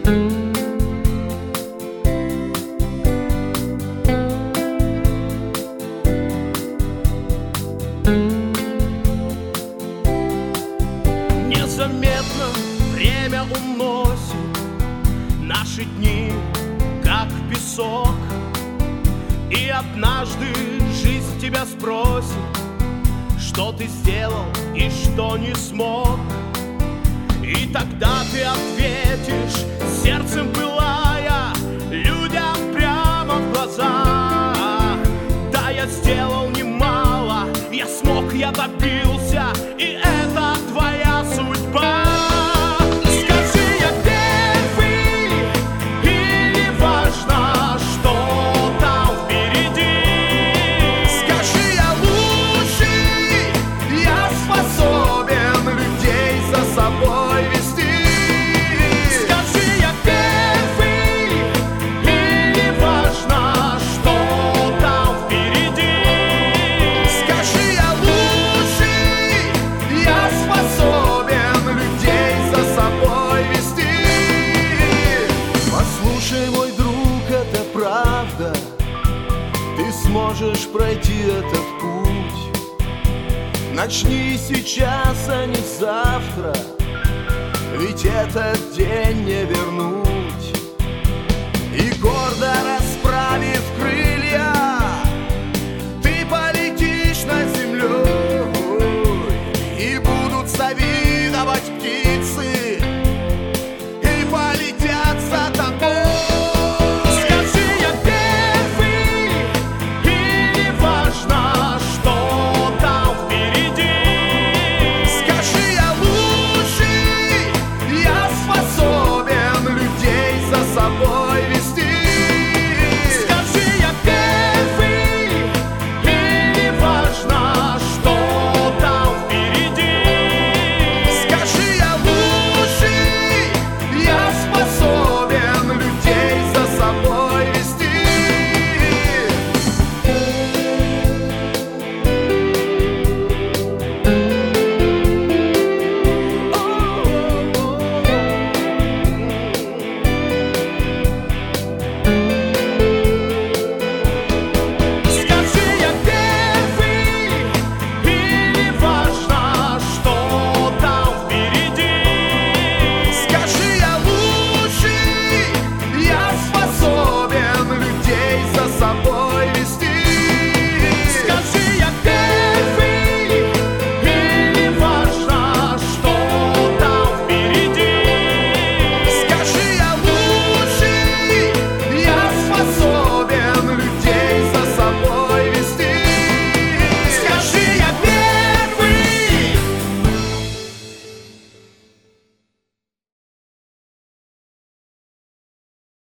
Незаметно время уносит наши дни, как песок. И однажды жизнь тебя спросит, что ты сделал и что не смог. И тогда ты ответишь, сердцем пылая, людям прямо в глаза: да, я сделал немало, я смог, я добился, и это твоя судьба. Скажи, я первый, или важно, что там впереди? Скажи, я лучший, я способен людей за собой вести. Скажи, я первый, или важно, что там впереди? Скажи, я лучший, я способен людей за собой вести. Послушай, мой друг, это правда, ты сможешь пройти этот путь. Начни сейчас, а не завтра, ведь этот день не вернуть. И гордо